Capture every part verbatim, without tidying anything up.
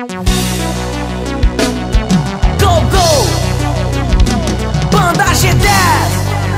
Go, go! Banda G dez.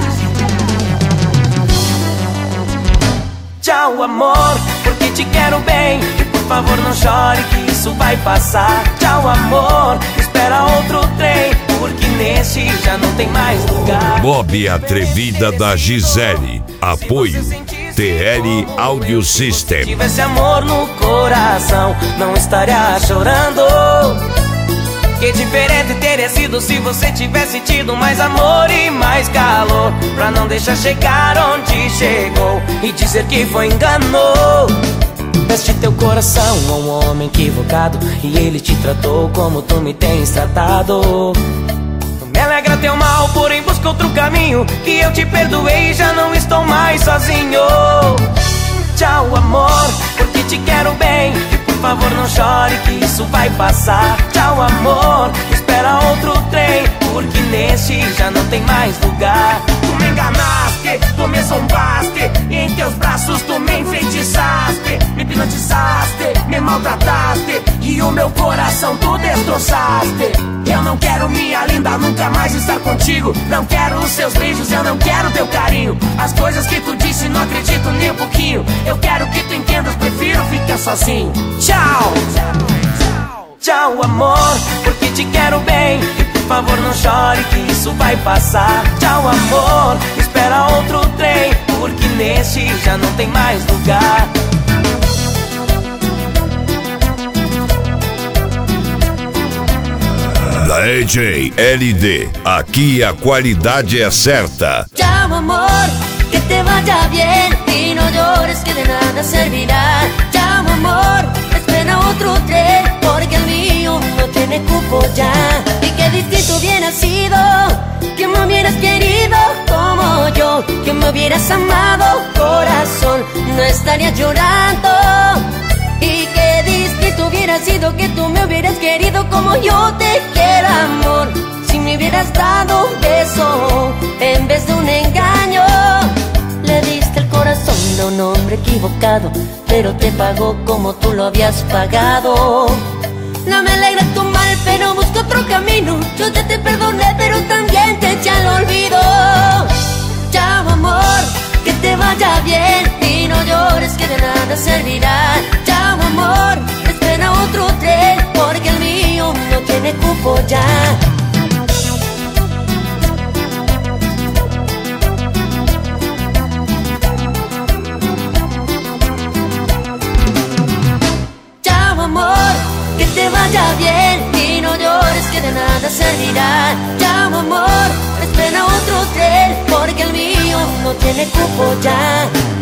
Tchau, amor, porque te quero bem. E por favor não chore que isso vai passar. Tchau, amor, espera outro trem, porque neste já não tem mais lugar. Bob Atrevida da Gisele. Apoio T L Audio System. Se tivesse amor no coração, não estaria chorando. Que diferente teria sido se você tivesse tido mais amor e mais calor, pra não deixar chegar onde chegou e dizer que foi engano. Deste teu coração a um homem equivocado e ele te tratou como tu me tens tratado. Me alegra teu mal, porém busca outro caminho, que eu te perdoei e já não estou mais sozinho. Tchau, amor, porque te quero bem. E por favor não chore que isso vai passar. Tchau, amor, espera outro trem, porque neste já não tem mais lugar. Tu me enganaste, tu me zombaste, e em teus braços tu me enfeitiçaste, me hipnotizaste, me maltrataste, e o meu coração tu destroçaste. Eu não quero, minha linda, nunca mais estar contigo. Não quero os seus beijos, eu não quero teu carinho. As coisas que tu disse não acredito nem um pouquinho. Eu quero que tu entendas, prefiro ficar sozinho. Tchau! Tchau, amor, porque te quero bem. E por favor não chore que isso vai passar. Tchau, amor, espera outro trem, porque neste já não tem mais lugar. Da E J L D, aqui a qualidade é certa. Tchau, amor, que te vaya bien y no llores que de nada servirá. Tchau, amor, espera otro tren, porque el mío no tiene cupo ya. Y qué distinto hubiera sido que me hubieras querido como yo, que me hubieras amado, corazón, no estaría llorando. Y qué distinto hubiera sido que tú me hubieras querido como yo te quiero, amor. Si me hubieras dado un beso en vez de un engaño. Le diste el corazón a un hombre equivocado, pero te pagó como tú lo habías pagado. No me alegra tu mal, pero busco otro camino. Yo ya te perdoné, pero también te eché al olvido. Chao, amor, que te vaya bien y no llores que de nada servirá. Chao, amor, espera otro tren, porque el mío no tiene cupo ya. Chao, amor, que te vaya bien y no llores que de nada servirá. Chao, amor, espera otro tren, porque el mío no tiene cupo ya.